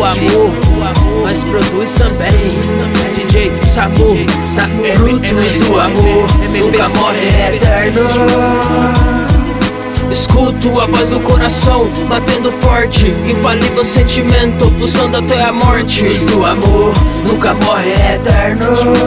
amor, mas produz também. DJ Samu, frutos do amor, nunca morre, é eterno. Escuto a voz do coração batendo forte, infalível sentimento pulsando até a morte. Frutos do amor, nunca morre, é eterno.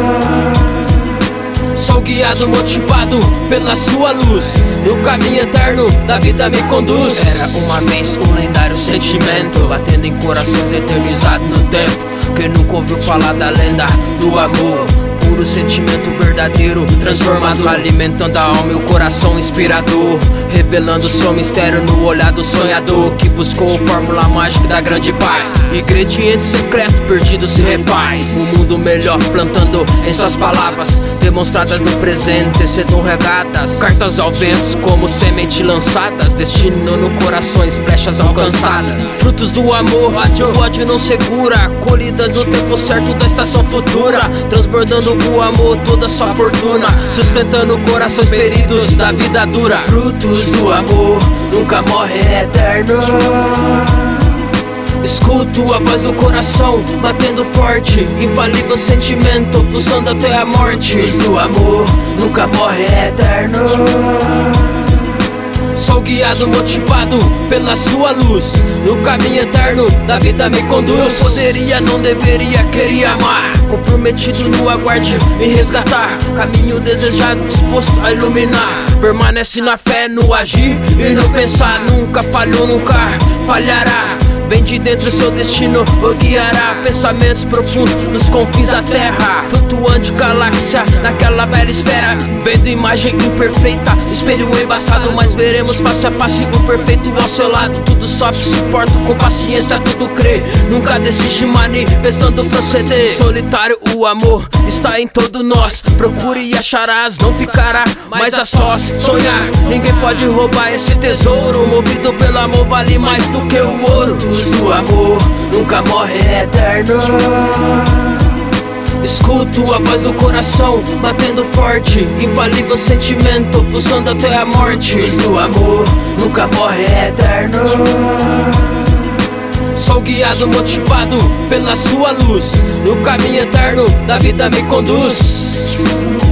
Sou guiado, motivado pela sua luz, no caminho eterno da vida me conduz. Era uma vez um lendário sentimento, batendo em corações eternizados no tempo. Quem nunca ouviu falar da lenda do amor? Puro sentimento verdadeiro, transformador, alimentando a alma e o coração inspirador, revelando seu mistério no olhar do sonhador, que buscou a fórmula mágica da grande paz. Ingrediente secreto perdido se refaz, um mundo melhor plantando em suas palavras, demonstradas no presente, tecendo regadas, cartas ao vento como semente lançadas, destino no corações, flechas alcançadas. Frutos do amor, o ódio não segura, colhidas no tempo certo da estação futura, transbordando o amor, toda sua fortuna, sustentando corações feridos da vida dura. Frutos do amor, nunca morre, é eterno. Escuto a voz do coração batendo forte, infalível sentimento pulsando até a morte. Frutos do amor, nunca morre, é eterno. Sou guiado, motivado pela sua luz, no caminho eterno da vida me conduz. Não poderia, não deveria, queria amar, comprometido no aguarde me resgatar, caminho desejado, disposto a iluminar. Permanece na fé, no agir e no pensar, nunca falhou, nunca falhará. Vem de dentro, seu destino o guiará. Pensamentos profundos nos confins da terra, flutuante galáxia naquela velha esfera, vendo imagem imperfeita, espelho embaçado, mas veremos face a face o perfeito ao seu lado. Tudo sofre, suporto com paciência, tudo crê, nunca desiste manifestando proceder. Solitário o amor está em todo nós, procure e acharás, não ficará mais a sós. Sonhar, ninguém pode roubar esse tesouro, movido pelo amor vale mais do que o ouro. Do amor, nunca morre, é eterno. Escuto a voz do coração batendo forte, infalível sentimento pulsando até a morte. Frutos do amor, nunca morre, é eterno. Sou guiado, motivado pela sua luz, no caminho eterno da vida me conduz.